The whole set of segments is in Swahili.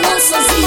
wansolosozi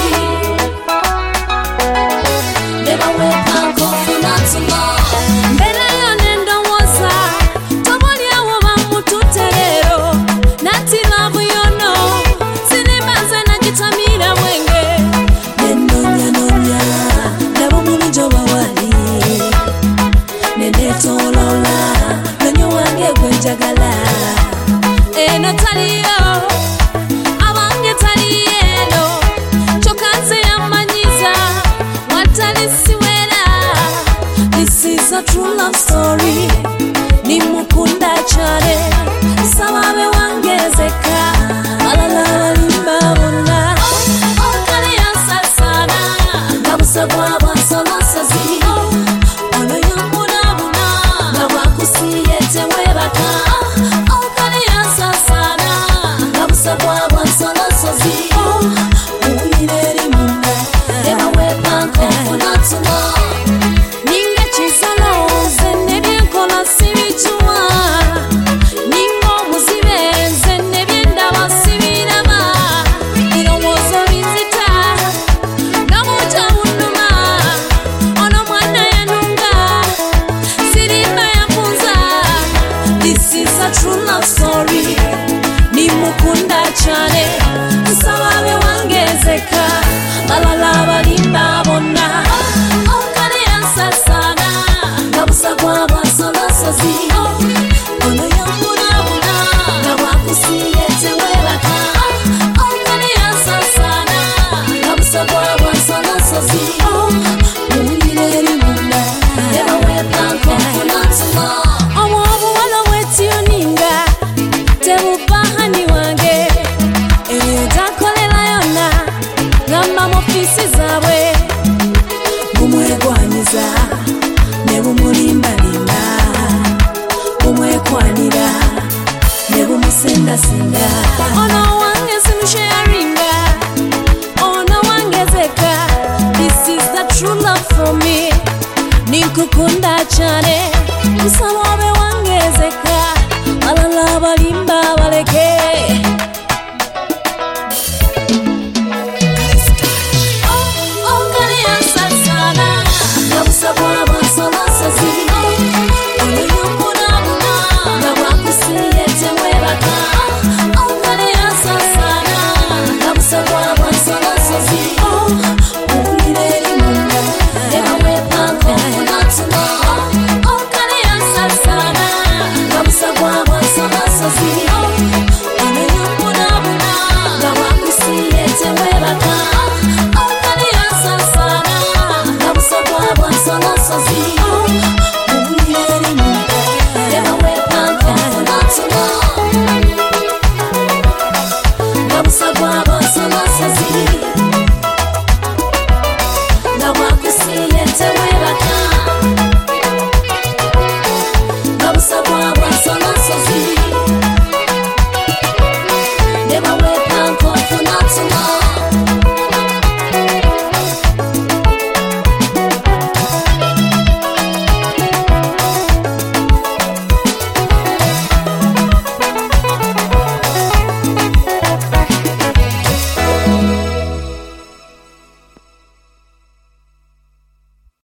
Never wake up kufuna tumo Mbele yonendo woza Toboli ya wama mututerero Nati lavu yono Sinibanze na kitamira mwenge Nenonya nonya Nabo mulijoba wali Neneto lola Nenyo wange kwenjagala Eno taliyo Abange taliyeno Chokanze yamanyiza Watali siwera This is a true love story Nimukunda chare Sawabe wangezeka Alala limbabona Okale ya sasana Nabusa kwa wansolosozi Ono yambuna buna Nawakusiyete webaka Okale ya sasana Nabusa kwa wansolosozi